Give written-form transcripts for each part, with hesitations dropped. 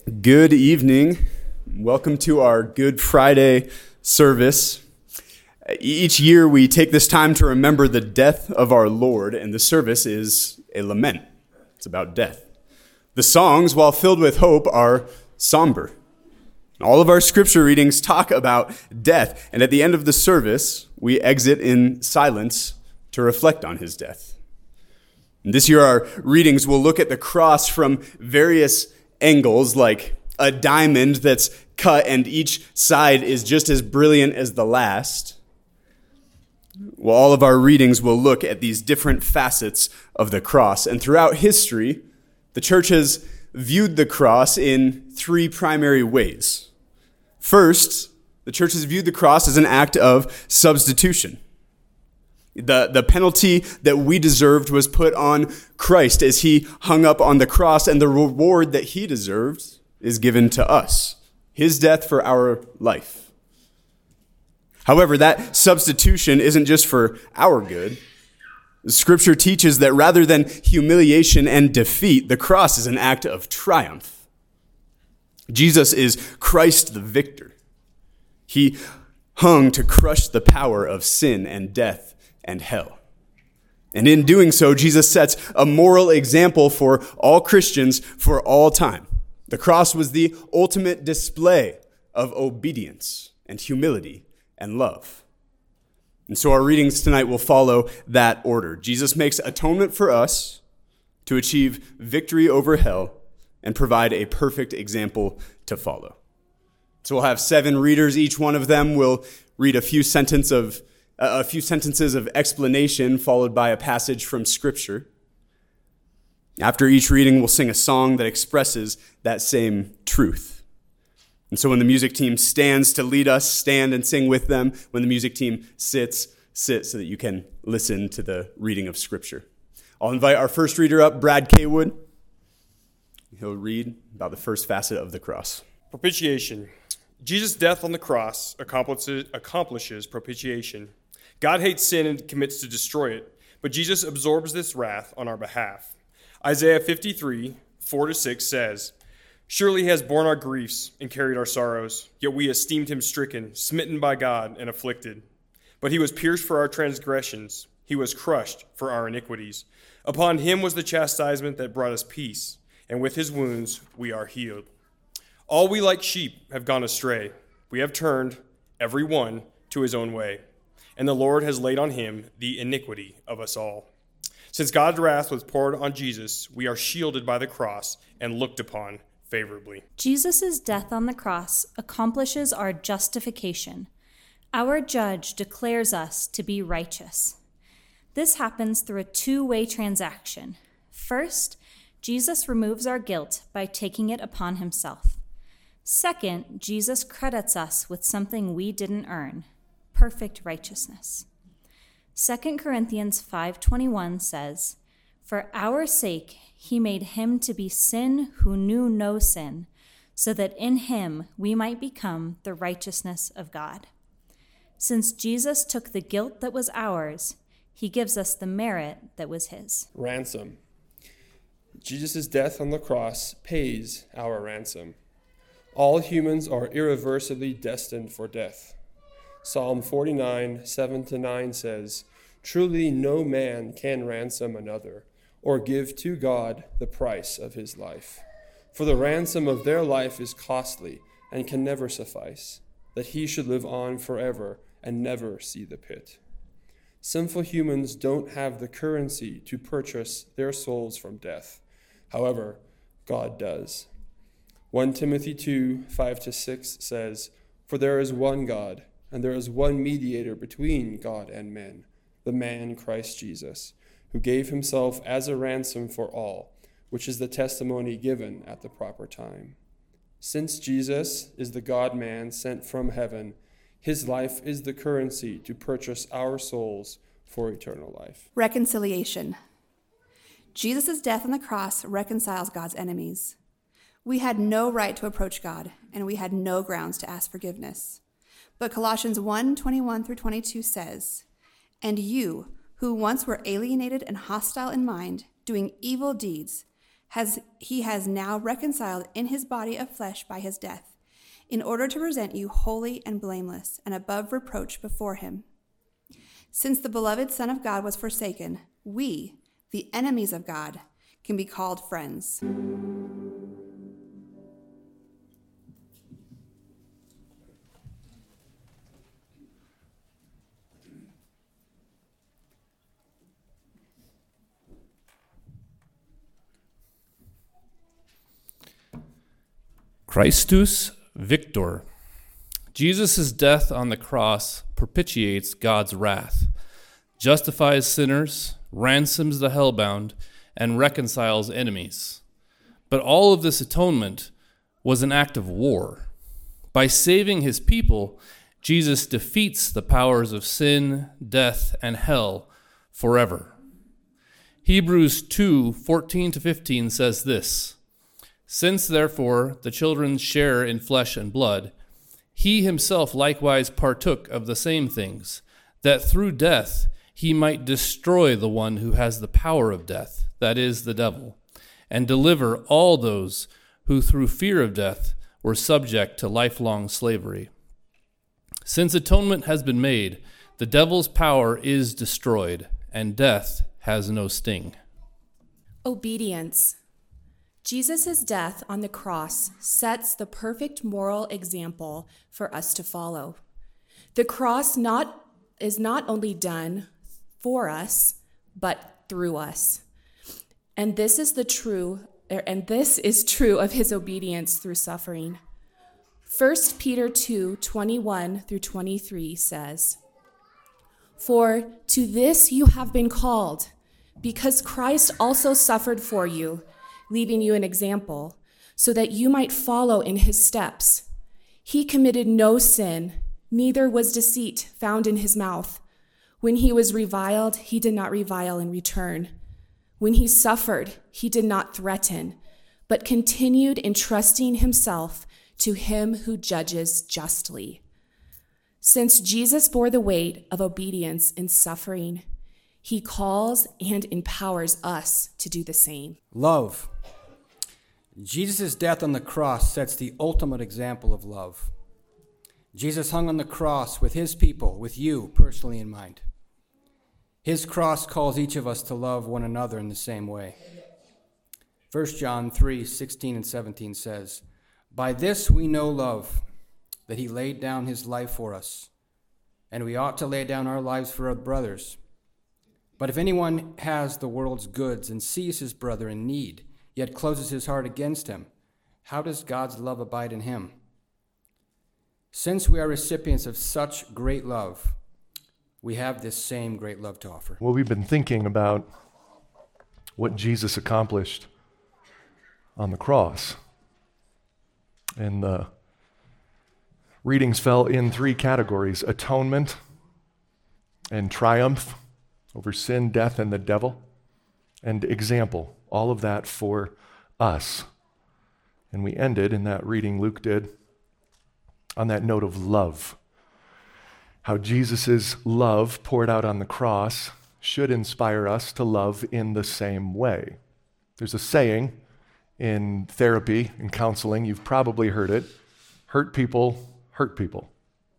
Good evening. Welcome to our Good Friday service. Each year we take this time to remember the death of our Lord, and the service is a lament. It's about death. The songs, while filled with hope, are somber. All of our scripture readings talk about death, and at the end of the service, we exit in silence to reflect on his death. And this year our readings will look at the cross from various angles, like a diamond that's cut and each side is just as brilliant as the last. Well, all of our readings will look at these different facets of the cross. And throughout history, the church has viewed the cross in three primary ways. First, the church has viewed the cross as an act of substitution. The penalty that we deserved was put on Christ as he hung up on the cross, and the reward that he deserved is given to us, his death for our life. However, that substitution isn't just for our good. Scripture teaches that rather than humiliation and defeat, the cross is an act of triumph. Jesus is Christ the victor. He hung to crush the power of sin and death and hell. And in doing so, Jesus sets a moral example for all Christians for all time. The cross was the ultimate display of obedience and humility and love. And so our readings tonight will follow that order. Jesus makes atonement for us to achieve victory over hell and provide a perfect example to follow. So we'll have 7 readers. Each one of them will read a few sentences of explanation followed by a passage from Scripture. After each reading, we'll sing a song that expresses that same truth. And so when the music team stands to lead us, stand and sing with them. When the music team sits, sit so that you can listen to the reading of Scripture. I'll invite our first reader up, Brad Kaywood. He'll read about the first facet of the cross. Propitiation. Jesus' death on the cross accomplishes propitiation. God hates sin and commits to destroy it, but Jesus absorbs this wrath on our behalf. Isaiah 53, 4-6 says, "Surely he has borne our griefs and carried our sorrows, yet we esteemed him stricken, smitten by God, and afflicted. But he was pierced for our transgressions, he was crushed for our iniquities. Upon him was the chastisement that brought us peace, and with his wounds we are healed. All we like sheep have gone astray. We have turned, every one, to his own way. And the Lord has laid on him the iniquity of us all." Since God's wrath was poured on Jesus, we are shielded by the cross and looked upon favorably. Jesus' death on the cross accomplishes our justification. Our judge declares us to be righteous. This happens through a two-way transaction. First, Jesus removes our guilt by taking it upon himself. Second, Jesus credits us with something we didn't earn, perfect righteousness. 2 Corinthians 5:21 says, "For our sake he made him to be sin who knew no sin, so that in him we might become the righteousness of God." Since Jesus took the guilt that was ours, he gives us the merit that was his. Ransom. Jesus' death on the cross pays our ransom. All humans are irreversibly destined for death. Psalm 49, 7-9 says, "Truly no man can ransom another, or give to God the price of his life. For the ransom of their life is costly, and can never suffice, that he should live on forever and never see the pit." Sinful humans don't have the currency to purchase their souls from death. However, God does. 1 Timothy 2, 5-6 says, "For there is one God, and there is one mediator between God and men, the man Christ Jesus, who gave himself as a ransom for all, which is the testimony given at the proper time." Since Jesus is the God-man sent from heaven, his life is the currency to purchase our souls for eternal life. Reconciliation. Jesus' death on the cross reconciles God's enemies. We had no right to approach God, and we had no grounds to ask forgiveness. But Colossians 1:21-22 says, "And you, who once were alienated and hostile in mind, doing evil deeds, he has now reconciled in his body of flesh by his death, in order to present you holy and blameless and above reproach before him. Since the beloved Son of God was forsaken, we, the enemies of God, can be called friends. Christus Victor. Jesus' death on the cross propitiates God's wrath, justifies sinners, ransoms the hellbound, and reconciles enemies. But all of this atonement was an act of war. By saving his people, Jesus defeats the powers of sin, death, and hell forever. Hebrews 2:14-15 says this, "Since, therefore, the children share in flesh and blood, he himself likewise partook of the same things, that through death he might destroy the one who has the power of death, that is, the devil, and deliver all those who through fear of death were subject to lifelong slavery. Since atonement has been made, the devil's power is destroyed, and death has no sting." Obedience. Jesus' death on the cross sets the perfect moral example for us to follow. The cross is not only done for us, but through us. And this is true of his obedience through suffering. 1 Peter 2:21-23 says, "For to this you have been called, because Christ also suffered for you, leaving you an example, so that you might follow in his steps. He committed no sin, neither was deceit found in his mouth. When he was reviled, he did not revile in return. When he suffered, he did not threaten, but continued entrusting himself to him who judges justly." Since Jesus bore the weight of obedience in suffering, he calls and empowers us to do the same. Love. Jesus' death on the cross sets the ultimate example of love. Jesus hung on the cross with his people, with you personally in mind. His cross calls each of us to love one another in the same way. 1 John 3:16-17 says, "By this we know love, that he laid down his life for us, and we ought to lay down our lives for our brothers. But if anyone has the world's goods and sees his brother in need, yet closes his heart against him, how does God's love abide in him? Since we are recipients of such great love, we have this same great love to offer." Well, we've been thinking about what Jesus accomplished on the cross. And the readings fell in three categories: atonement and triumph over sin, death, and the devil, and example. All of that for us. And we ended in that reading Luke did on that note of love. How Jesus' love poured out on the cross should inspire us to love in the same way. There's a saying in therapy and counseling, you've probably heard it: hurt people hurt people.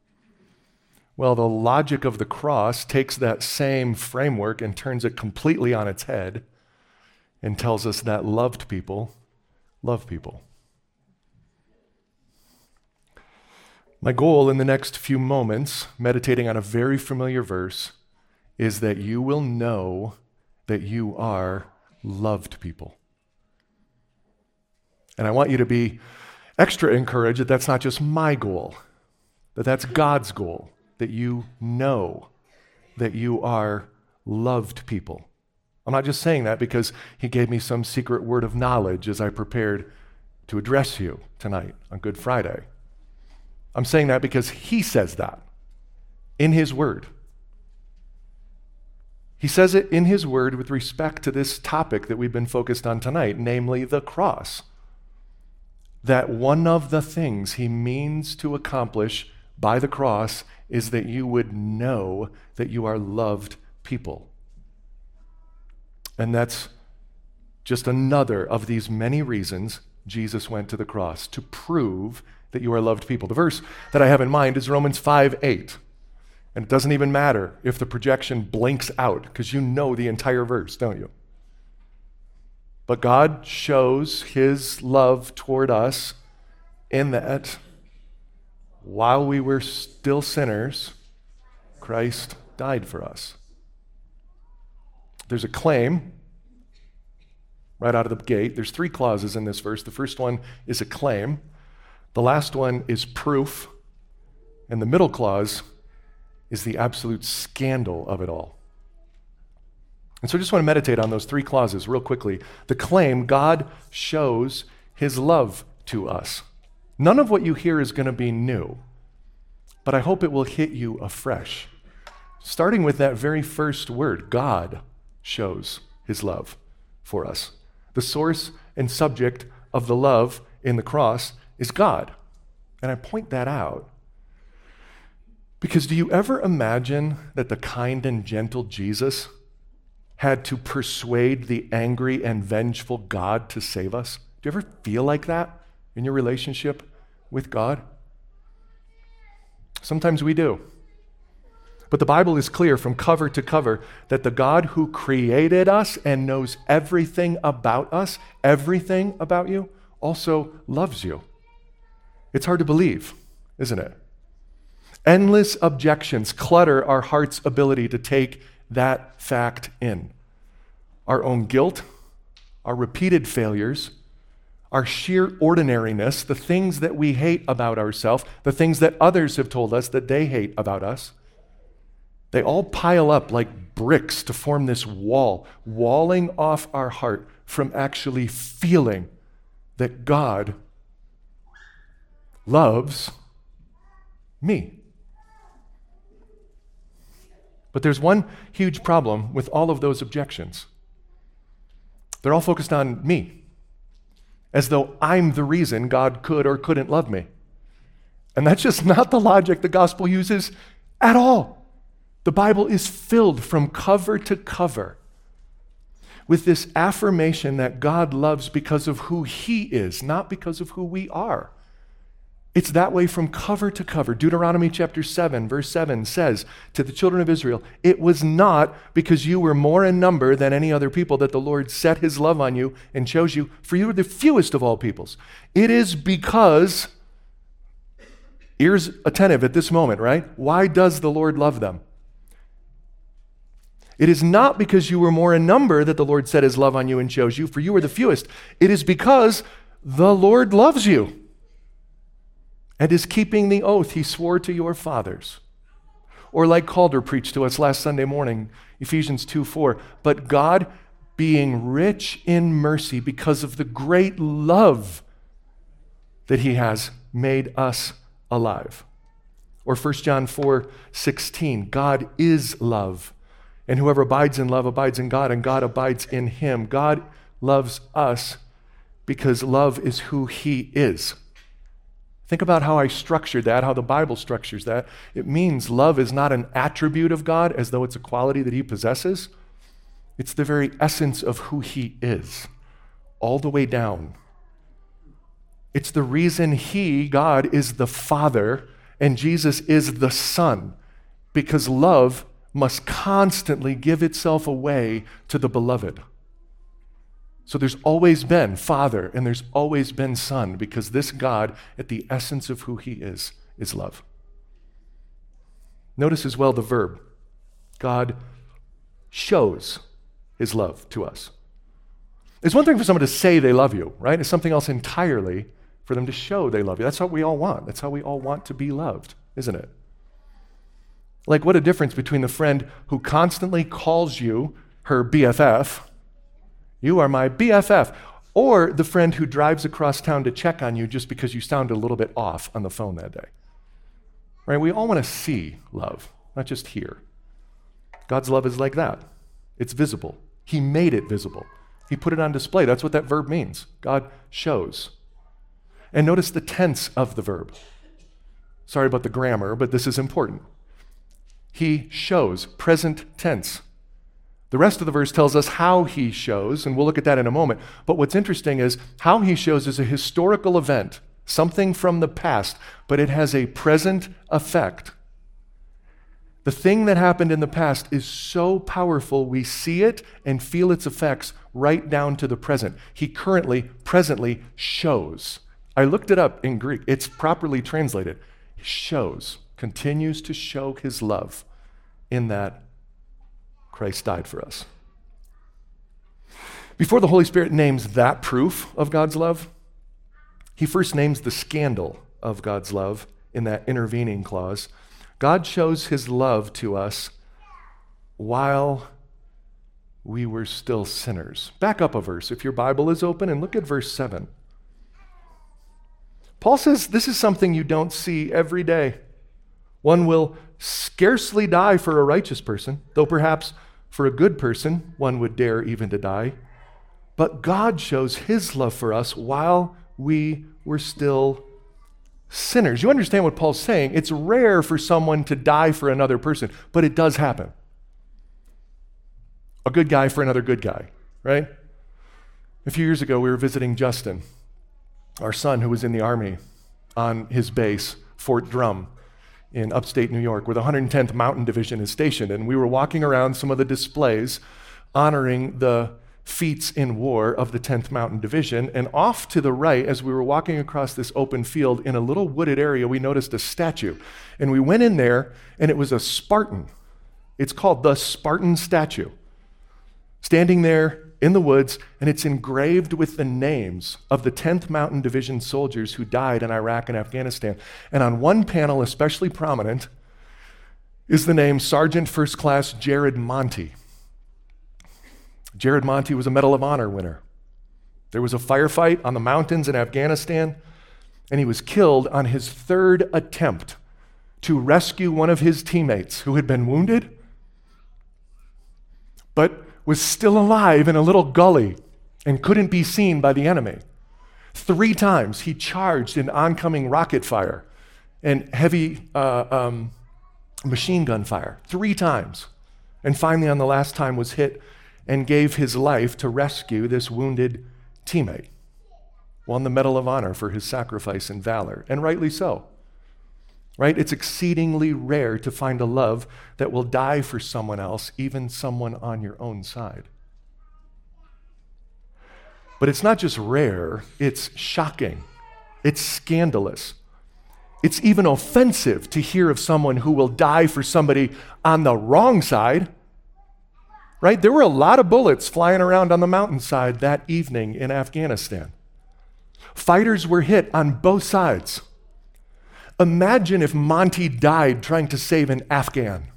Well, the logic of the cross takes that same framework and turns it completely on its head and tells us that loved people love people. My goal in the next few moments, meditating on a very familiar verse, is that you will know that you are loved people. And I want you to be extra encouraged that that's not just my goal, that that's God's goal, that you know that you are loved people. I'm not just saying that because he gave me some secret word of knowledge as I prepared to address you tonight on Good Friday. I'm saying that because he says that in his word. He says it in his word with respect to this topic that we've been focused on tonight, namely the cross. That one of the things he means to accomplish by the cross is that you would know that you are loved people. And that's just another of these many reasons Jesus went to the cross, to prove that you are loved people. The verse that I have in mind is Romans 5:8. And it doesn't even matter if the projection blinks out, because you know the entire verse, don't you? But God shows his love toward us in that while we were still sinners, Christ died for us. There's a claim right out of the gate. There's 3 clauses in this verse. The first one is a claim. The last one is proof. And the middle clause is the absolute scandal of it all. And so I just want to meditate on those 3 clauses real quickly. The claim, God shows his love to us. None of what you hear is going to be new, but I hope it will hit you afresh. Starting with that very first word, God shows his love for us. The source and subject of the love in the cross is God. And I point that out because do you ever imagine that the kind and gentle Jesus had to persuade the angry and vengeful God to save us? Do you ever feel like that in your relationship with God? Sometimes we do. But the Bible is clear from cover to cover that the God who created us and knows everything about us, everything about you, also loves you. It's hard to believe, isn't it? Endless objections clutter our heart's ability to take that fact in. Our own guilt, our repeated failures, our sheer ordinariness, the things that we hate about ourselves, the things that others have told us that they hate about us, they all pile up like bricks to form this wall, walling off our heart from actually feeling that God loves me. But there's one huge problem with all of those objections. They're all focused on me, as though I'm the reason God could or couldn't love me. And that's just not the logic the gospel uses at all. The Bible is filled from cover to cover with this affirmation that God loves because of who he is, not because of who we are. It's that way from cover to cover. Deuteronomy chapter 7, verse 7 says to the children of Israel, it was not because you were more in number than any other people that the Lord set his love on you and chose you, for you were the fewest of all peoples. It is because, ears attentive at this moment, right? Why does the Lord love them? It is not because you were more in number that the Lord set his love on you and chose you, for you were the fewest. It is because the Lord loves you and is keeping the oath he swore to your fathers. Or like Calder preached to us last Sunday morning, Ephesians 2:4, but God, being rich in mercy because of the great love that he has, made us alive. Or 1 John 4:16, God is love. And whoever abides in love abides in God, and God abides in him. God loves us because love is who he is. Think about how I structured that, how the Bible structures that. It means love is not an attribute of God as though it's a quality that he possesses. It's the very essence of who he is, all the way down. It's the reason he, God, is the Father and Jesus is the Son, because love must constantly give itself away to the beloved. So there's always been Father and there's always been Son, because this God, at the essence of who he is love. Notice as well the verb. God shows his love to us. It's one thing for someone to say they love you, right? It's something else entirely for them to show they love you. That's what we all want. That's how we all want to be loved, isn't it? Like, what a difference between the friend who constantly calls you her BFF, you are my BFF, or the friend who drives across town to check on you just because you sound a little bit off on the phone that day. Right? We all want to see love, not just hear. God's love is like that. It's visible. He made it visible. He put it on display. That's what that verb means. God shows. And notice the tense of the verb. Sorry about the grammar, but this is important. He shows, present tense. The rest of the verse tells us how he shows, and we'll look at that in a moment. But what's interesting is how he shows is a historical event, something from the past, but it has a present effect. The thing that happened in the past is so powerful, we see it and feel its effects right down to the present. He presently shows. I looked it up in Greek. It's properly translated. Shows, continues to show his love in that Christ died for us. Before the Holy Spirit names that proof of God's love, he first names the scandal of God's love in that intervening clause. God shows his love to us while we were still sinners. Back up a verse if your Bible is open and look at verse 7. Paul says this is something you don't see every day. One will scarcely die for a righteous person, though perhaps for a good person one would dare even to die. But God shows his love for us while we were still sinners. You understand what Paul's saying? It's rare for someone to die for another person, but it does happen. A good guy for another good guy, right? A few years ago, we were visiting Justin, our son who was in the Army, on his base, Fort Drum, in upstate New York, where the 110th Mountain Division is stationed. And we were walking around some of the displays honoring the feats in war of the 10th Mountain Division. And off to the right, as we were walking across this open field in a little wooded area, we noticed a statue. And we went in there, and it was a Spartan. It's called the Spartan statue, standing there in the woods, and it's engraved with the names of the 10th Mountain Division soldiers who died in Iraq and Afghanistan. And on one panel, especially prominent, is the name Sergeant First Class Jared Monty. Jared Monty was a Medal of Honor winner. There was a firefight on the mountains in Afghanistan, and he was killed on his third attempt to rescue one of his teammates who had been wounded, but was still alive in a little gully and couldn't be seen by the enemy. 3 times he charged in oncoming rocket fire and heavy machine gun fire. 3 times. And finally, on the last time, was hit and gave his life to rescue this wounded teammate. Won the Medal of Honor for his sacrifice and valor, and rightly so. Right? It's exceedingly rare to find a love that will die for someone else, even someone on your own side. But it's not just rare, it's shocking. It's scandalous. It's even offensive to hear of someone who will die for somebody on the wrong side. Right? There were a lot of bullets flying around on the mountainside that evening in Afghanistan. Fighters were hit on both sides. Imagine if Monty died trying to save an Afghan.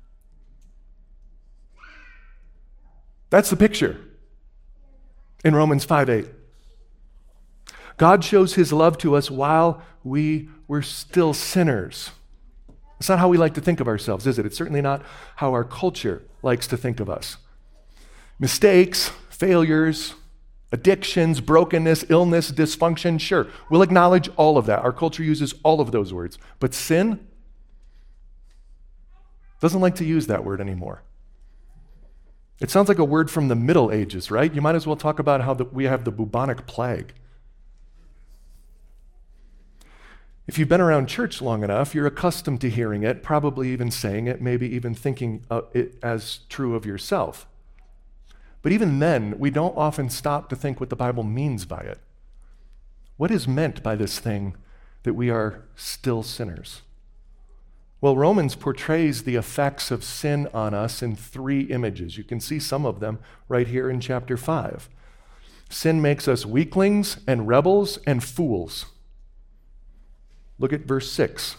That's the picture in Romans 5:8. God shows his love to us while we were still sinners. It's not how we like to think of ourselves, is it? It's certainly not how our culture likes to think of us. Mistakes, failures, addictions, brokenness, illness, dysfunction, sure, we'll acknowledge all of that. Our culture uses all of those words. But sin doesn't like to use that word anymore. It sounds like a word from the Middle Ages, right? You might as well talk about how we have the bubonic plague. If you've been around church long enough, you're accustomed to hearing it, probably even saying it, maybe even thinking it as true of yourself. But even then, we don't often stop to think what the Bible means by it. What is meant by this thing that we are still sinners? Well, Romans portrays the effects of sin on us in 3 images. You can see some of them right here in chapter 5. Sin makes us weaklings and rebels and fools. Look at verse 6.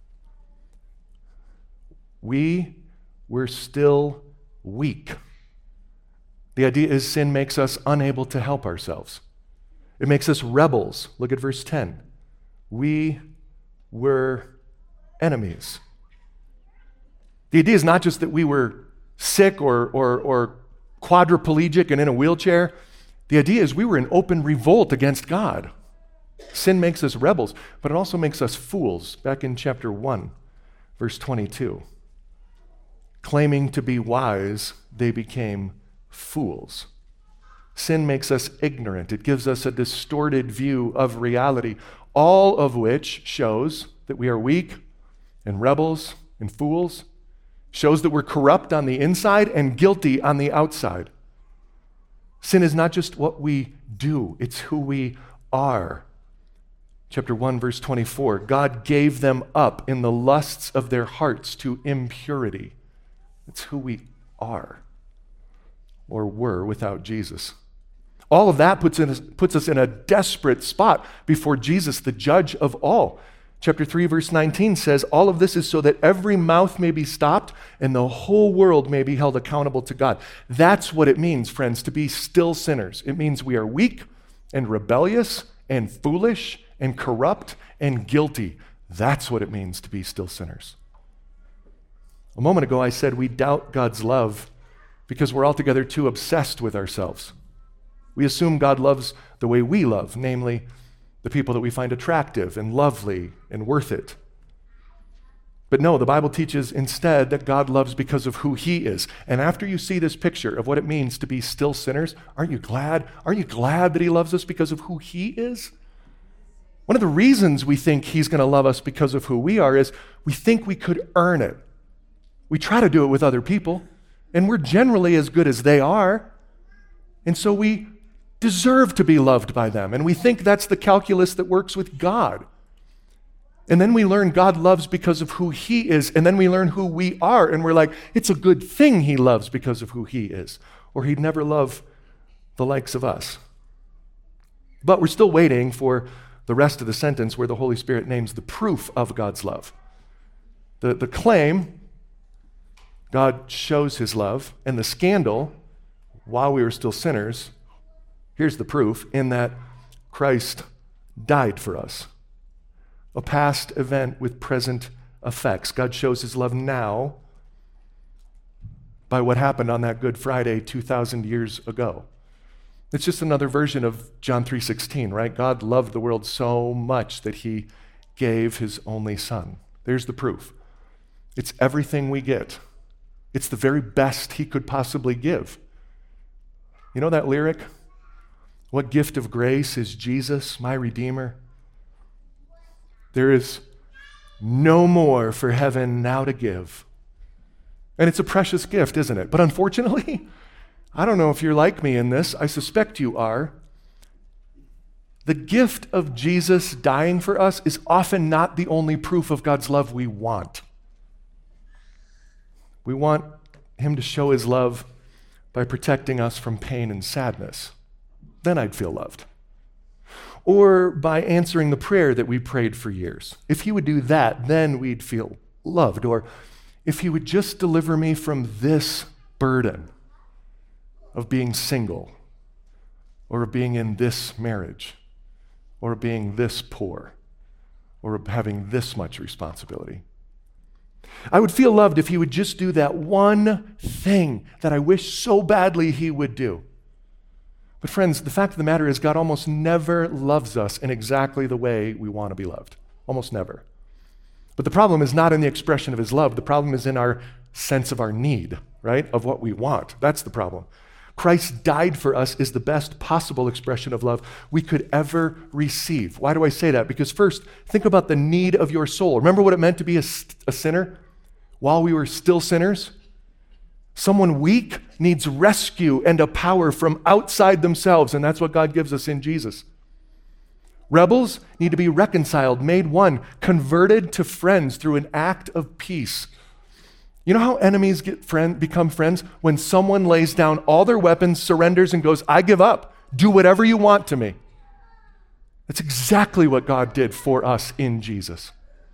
We were still weak. The idea is sin makes us unable to help ourselves. It makes us rebels. Look at verse 10. We were enemies. The idea is not just that we were sick or quadriplegic and in a wheelchair. The idea is we were in open revolt against God. Sin makes us rebels, but it also makes us fools. Back in chapter 1, verse 22. Claiming to be wise they became fools. Sin makes us ignorant. It gives us a distorted view of reality, all of which shows that we are weak and rebels and fools, shows that we're corrupt on the inside and guilty on the outside. Sin is not just what we do, it's who we are. Chapter 1, verse 24, God gave them up in the lusts of their hearts to impurity. It's who we are, or were without Jesus. All of that puts us in a desperate spot before Jesus, the judge of all. Chapter 3, verse 19 says, all of this is so that every mouth may be stopped and the whole world may be held accountable to God. That's what it means, friends, to be still sinners. It means we are weak and rebellious and foolish and corrupt and guilty. That's what it means to be still sinners. A moment ago, I said we doubt God's love because we're altogether too obsessed with ourselves. We assume God loves the way we love, namely the people that we find attractive and lovely and worth it. But no, the Bible teaches instead that God loves because of who he is. And after you see this picture of what it means to be still sinners, aren't you glad? Aren't you glad that he loves us because of who he is? One of the reasons we think he's going to love us because of who we are is we think we could earn it. We try to do it with other people, and we're generally as good as they are. And so we deserve to be loved by them, and we think that's the calculus that works with God. And then we learn God loves because of who he is, and then we learn who we are, and we're like, it's a good thing he loves because of who he is, or he'd never love the likes of us. But we're still waiting for the rest of the sentence where the Holy Spirit names the proof of God's love. The claim, God shows his love, and the scandal, while we were still sinners, here's the proof, in that Christ died for us. A past event with present effects. God shows his love now by what happened on that Good Friday 2,000 years ago. It's just another version of John 3:16, right? God loved the world so much that he gave his only son. There's the proof. It's everything we get. It's the very best he could possibly give. You know that lyric? What gift of grace is Jesus, my Redeemer? There is no more for heaven now to give. And it's a precious gift, isn't it? But unfortunately, I don't know if you're like me in this. I suspect you are. The gift of Jesus dying for us is often not the only proof of God's love we want. We want him to show his love by protecting us from pain and sadness. Then I'd feel loved. Or by answering the prayer that we prayed for years. If he would do that, then we'd feel loved. Or if he would just deliver me from this burden of being single, or of being in this marriage, or of being this poor, or of having this much responsibility. I would feel loved if he would just do that one thing that I wish so badly he would do. But friends, the fact of the matter is God almost never loves us in exactly the way we want to be loved. Almost never. But the problem is not in the expression of his love. The problem is in our sense of our need, right? Of what we want. That's the problem. Christ died for us is the best possible expression of love we could ever receive. Why do I say that? Because first, think about the need of your soul. Remember what it meant to be a sinner while we were still sinners? Someone weak needs rescue and a power from outside themselves, and that's what God gives us in Jesus. Rebels need to be reconciled, made one, converted to friends through an act of peace. You know how enemies become friends? When someone lays down all their weapons, surrenders, and goes, I give up. Do whatever you want to me. That's exactly what God did for us in Jesus.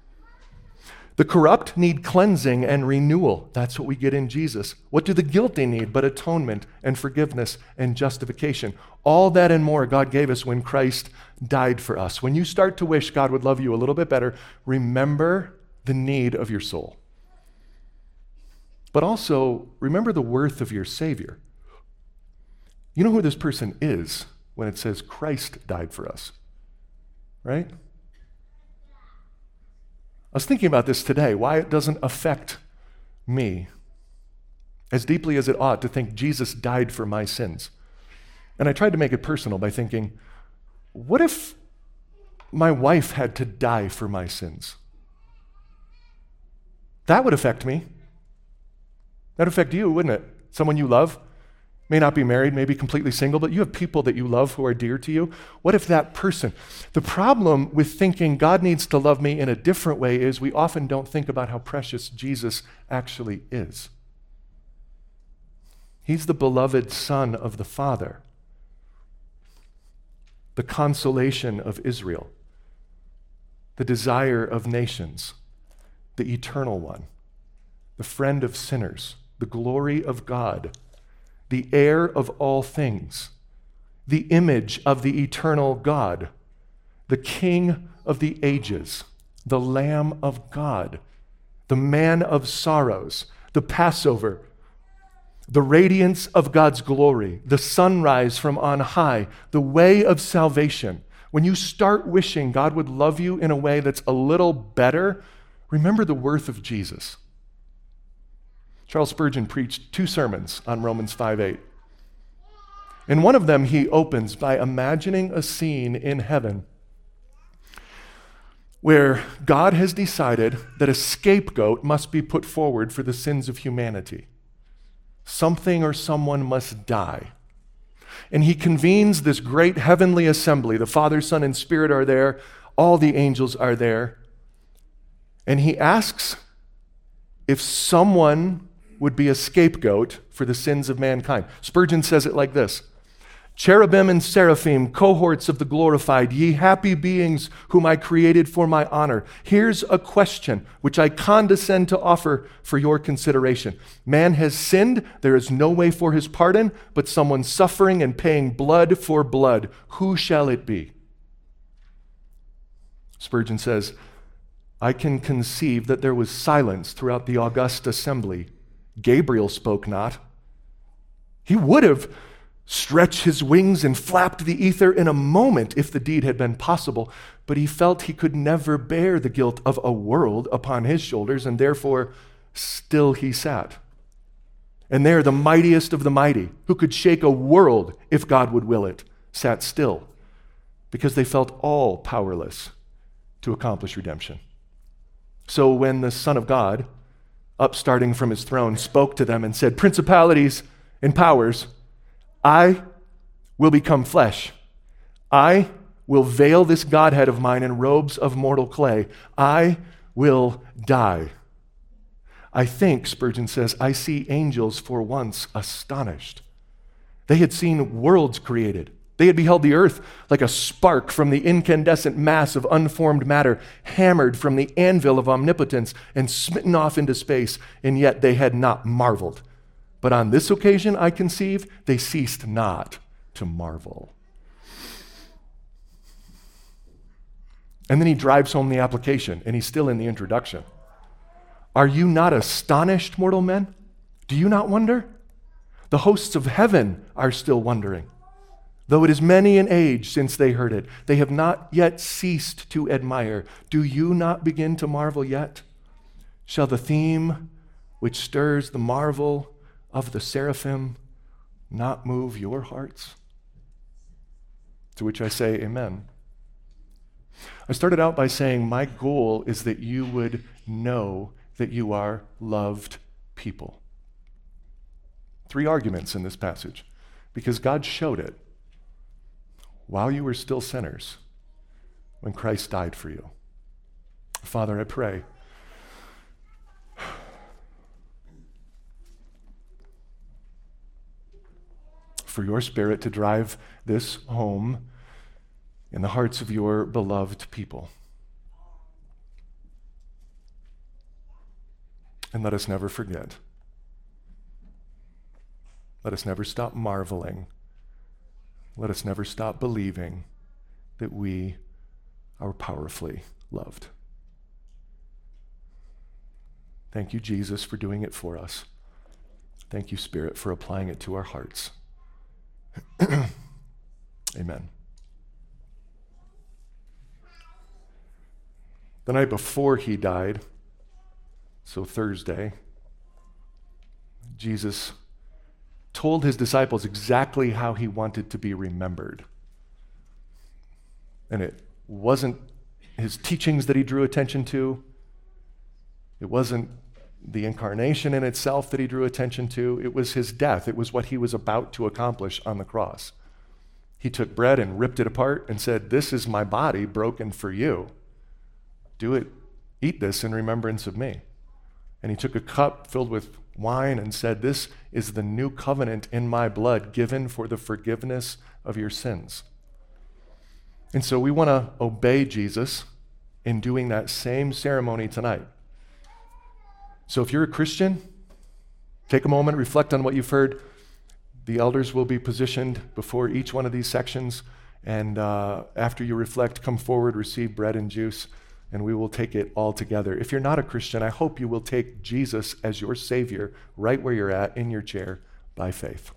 The corrupt need cleansing and renewal. That's what we get in Jesus. What do the guilty need but atonement and forgiveness and justification? All that and more God gave us when Christ died for us. When you start to wish God would love you a little bit better, remember the need of your soul. But also, remember the worth of your Savior. You know who this person is when it says Christ died for us, right? I was thinking about this today, why it doesn't affect me as deeply as it ought to think Jesus died for my sins. And I tried to make it personal by thinking, what if my wife had to die for my sins? That would affect me. That would affect you, wouldn't it? Someone you love, may not be married, may be completely single, but you have people that you love who are dear to you. What if that person? The problem with thinking God needs to love me in a different way is we often don't think about how precious Jesus actually is. He's the beloved Son of the Father, the consolation of Israel, the desire of nations, the eternal one, the friend of sinners, the glory of God, the heir of all things, the image of the eternal God, the King of the ages, the Lamb of God, the man of sorrows, the Passover, the radiance of God's glory, the sunrise from on high, the way of salvation. When you start wishing God would love you in a way that's a little better, remember the worth of Jesus. Charles Spurgeon preached 2 sermons on Romans 5:8. In one of them, he opens by imagining a scene in heaven where God has decided that a scapegoat must be put forward for the sins of humanity. Something or someone must die. And he convenes this great heavenly assembly. The Father, Son, and Spirit are there. All the angels are there. And he asks if someone would be a scapegoat for the sins of mankind. Spurgeon says it like this: cherubim and seraphim, cohorts of the glorified, ye happy beings whom I created for my honor. Here's a question which I condescend to offer for your consideration. Man has sinned, there is no way for his pardon, but someone suffering and paying blood for blood. Who shall it be? Spurgeon says, I can conceive that there was silence throughout the august assembly. Gabriel spoke not. He would have stretched his wings and flapped the ether in a moment if the deed had been possible, but he felt he could never bear the guilt of a world upon his shoulders, and therefore still he sat. And there the mightiest of the mighty, who could shake a world if God would will it, sat still, because they felt all powerless to accomplish redemption. So when the Son of God, upstarting from his throne, spoke to them and said, principalities and powers, I will become flesh. I will veil this Godhead of mine in robes of mortal clay. I will die. I think, Spurgeon says, I see angels for once astonished. They had seen worlds created. They had beheld the earth like a spark from the incandescent mass of unformed matter, hammered from the anvil of omnipotence and smitten off into space, and yet they had not marveled. But on this occasion, I conceive, they ceased not to marvel. And then he drives home the application, and he's still in the introduction. Are you not astonished, mortal men? Do you not wonder? The hosts of heaven are still wondering. Though it is many an age since they heard it, they have not yet ceased to admire. Do you not begin to marvel yet? Shall the theme which stirs the marvel of the seraphim not move your hearts? To which I say, amen. I started out by saying my goal is that you would know that you are loved people. 3 arguments in this passage, because God showed it while you were still sinners when Christ died for you. Father, I pray for your Spirit to drive this home in the hearts of your beloved people. And let us never forget. Let us never stop marveling. Let us never stop believing that we are powerfully loved. Thank you, Jesus, for doing it for us. Thank you, Spirit, for applying it to our hearts. Amen. The night before he died, so Thursday, Jesus told his disciples exactly how he wanted to be remembered. And it wasn't his teachings that he drew attention to. It wasn't the incarnation in itself that he drew attention to. It was his death. It was what he was about to accomplish on the cross. He took bread and ripped it apart and said, "This is my body broken for you. Do it, eat this in remembrance of me." And he took a cup filled with wine and said, "This is the new covenant in my blood given for the forgiveness of your sins." And so we want to obey Jesus in doing that same ceremony tonight. So if you're a Christian, take a moment, reflect on what you've heard. The elders will be positioned before each one of these sections. And after you reflect, come forward, receive bread and juice, and we will take it all together. If you're not a Christian, I hope you will take Jesus as your Savior right where you're at in your chair by faith.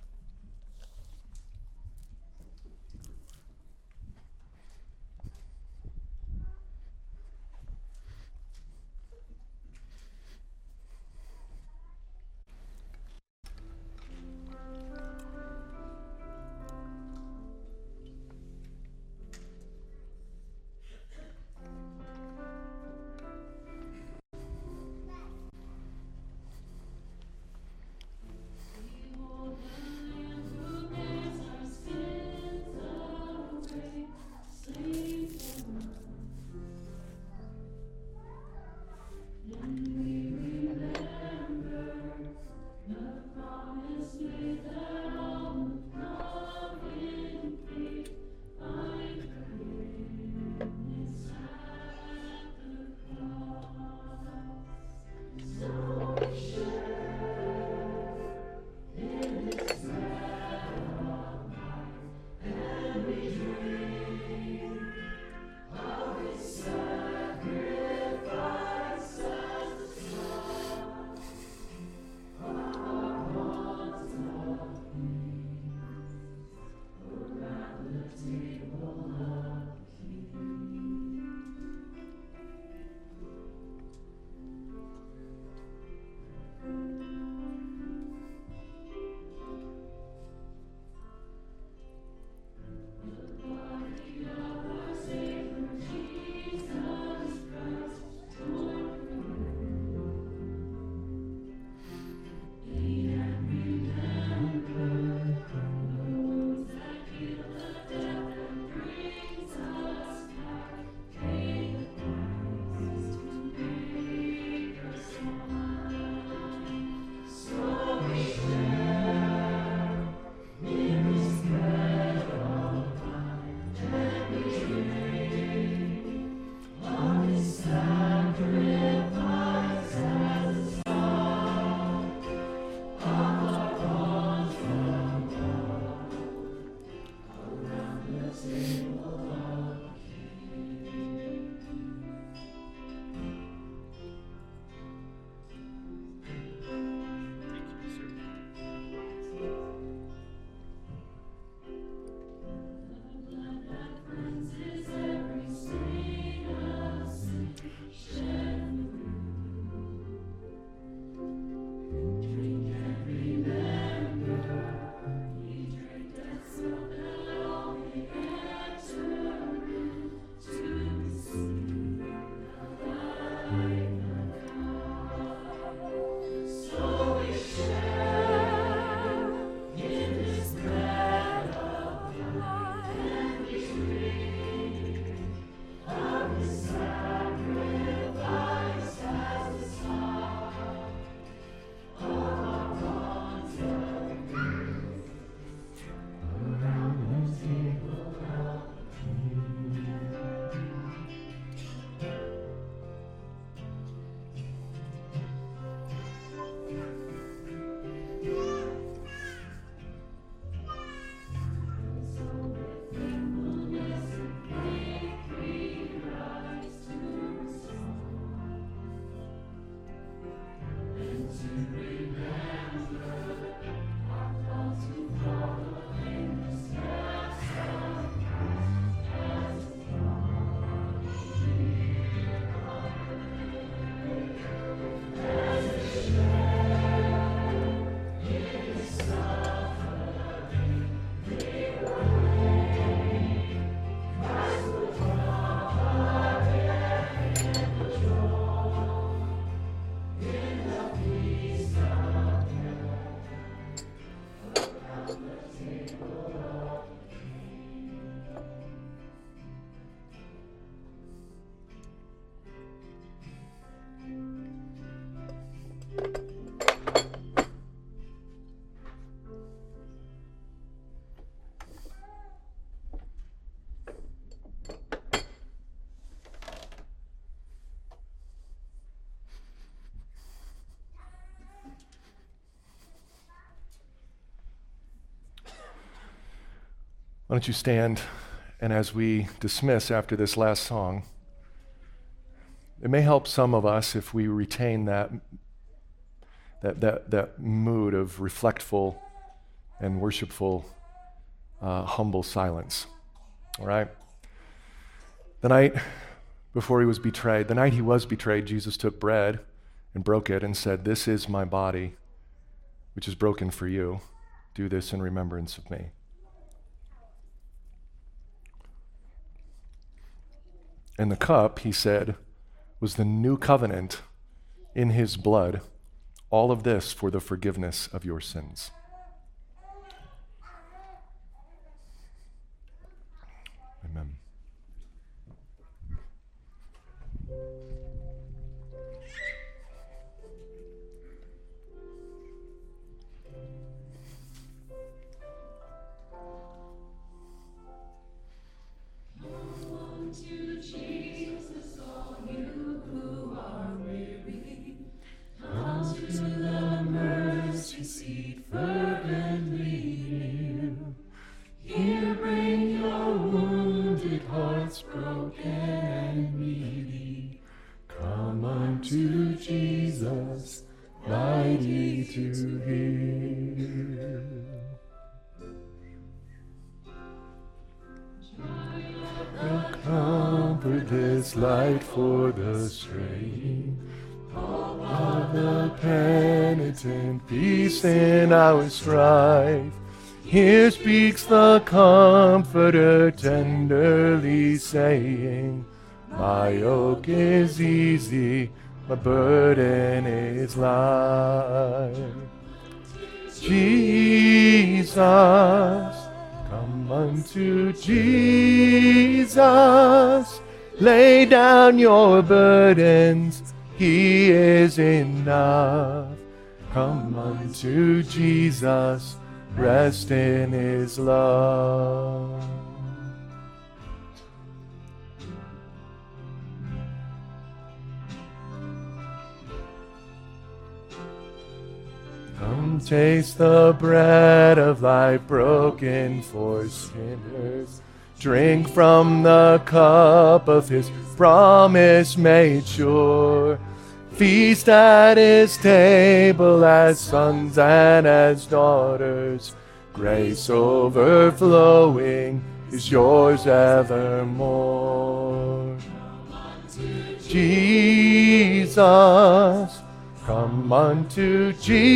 Why don't you stand, and as we dismiss after this last song, it may help some of us if we retain that mood of reflectful and worshipful, humble silence. All right? The night before he was betrayed, the night he was betrayed, Jesus took bread and broke it and said, "This is my body, which is broken for you. Do this in remembrance of me." And the cup, he said, was the new covenant in his blood. All of this for the forgiveness of your sins. Amen. To Jesus, mighty to hear. Comfort this light for the straying, of the penitent, peace in our strife. Here speaks the Comforter tenderly saying, my yoke is easy, my burden is light. Jesus, come unto Jesus. Lay down your burdens, he is enough. Come unto Jesus, rest in his love. Come taste the bread of life broken for sinners. Drink from the cup of his promise made sure. Feast at his table as sons and as daughters. Grace overflowing is yours evermore. Jesus, come unto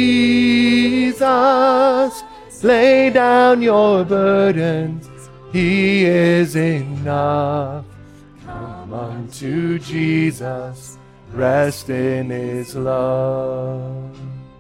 Jesus, lay down your burdens, he is enough. Come unto Jesus, rest in his love.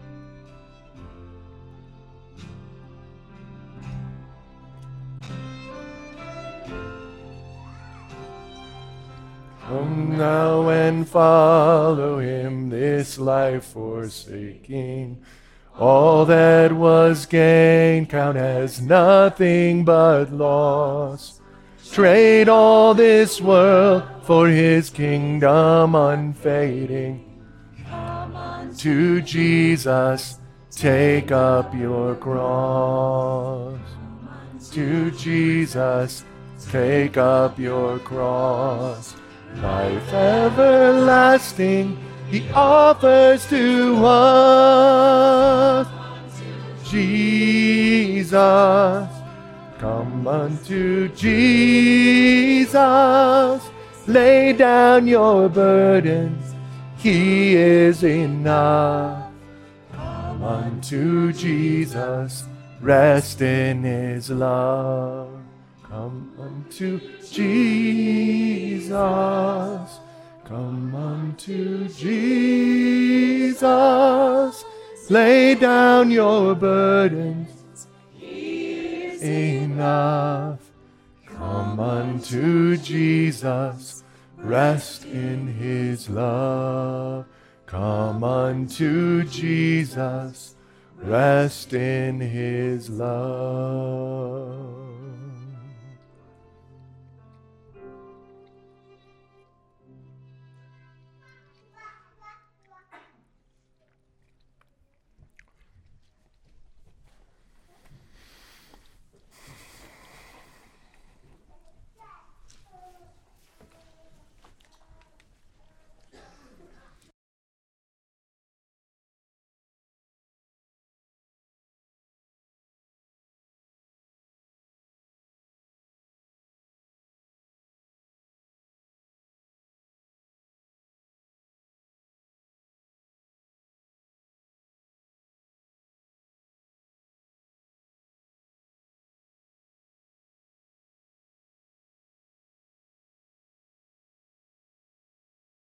Come now and follow him, this life forsaking. All that was gained count as nothing but loss. Trade all this world for his kingdom unfading. Come unto Jesus, take up your cross. To Jesus, take up your cross. Life everlasting he offers to us. Jesus, come unto Jesus, lay down your burdens, he is enough. Come unto Jesus, rest in his love. Come unto Jesus, come unto Jesus, lay down your burdens, he is enough. Come unto Jesus, rest in his love. Come unto Jesus, rest in his love.